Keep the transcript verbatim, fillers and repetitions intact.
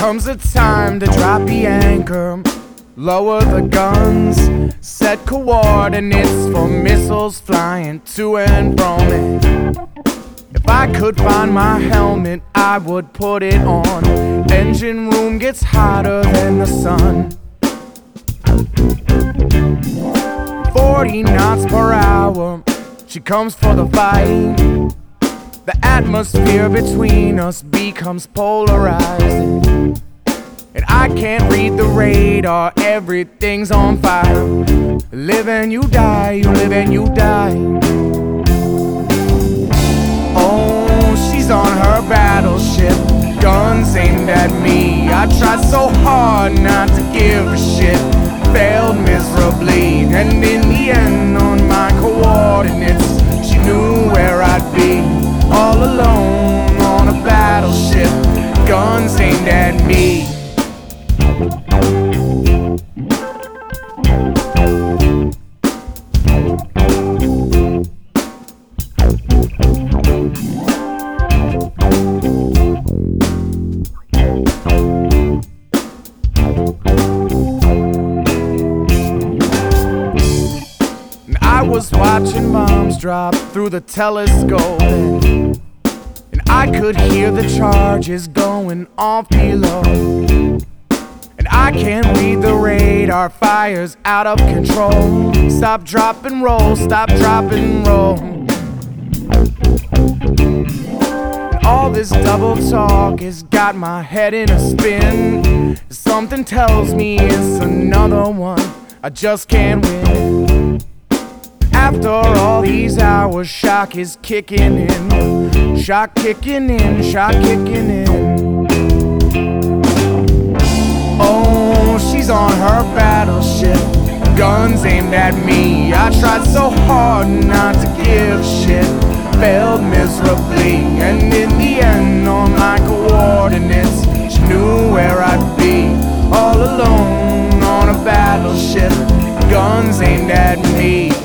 comes a time to drop the anchor, lower the guns, set coordinates for missiles flying to and from it. If I could find my helmet, I would put it on. Engine room gets hotter than the sun. forty knots per hour, she comes for the fight. The atmosphere between us becomes polarizing, and I can't read the radar, everything's on fire. Live and you die, you live and you die. Oh, she's on her battleship, guns aimed at me. I tried so hard not to give a shit, failed miserably, and in the end on my coordinates she knew where I'd be. All alone on a battleship, guns aimed at me. I was watching bombs drop through the telescope, and, and I could hear the charges going off below. And I can't read the radar, fire's out of control. Stop, drop, and roll, stop, drop, and roll. And all this double talk has got my head in a spin. Something tells me it's another one, I just can't win. After all these hours, shock is kicking in. Shock kicking in, shock kicking in. Oh, she's on her battleship, guns aimed at me. I tried so hard not to give a shit, failed miserably, and in the end on my coordinates she knew where I'd be. All alone on a battleship, guns aimed at me.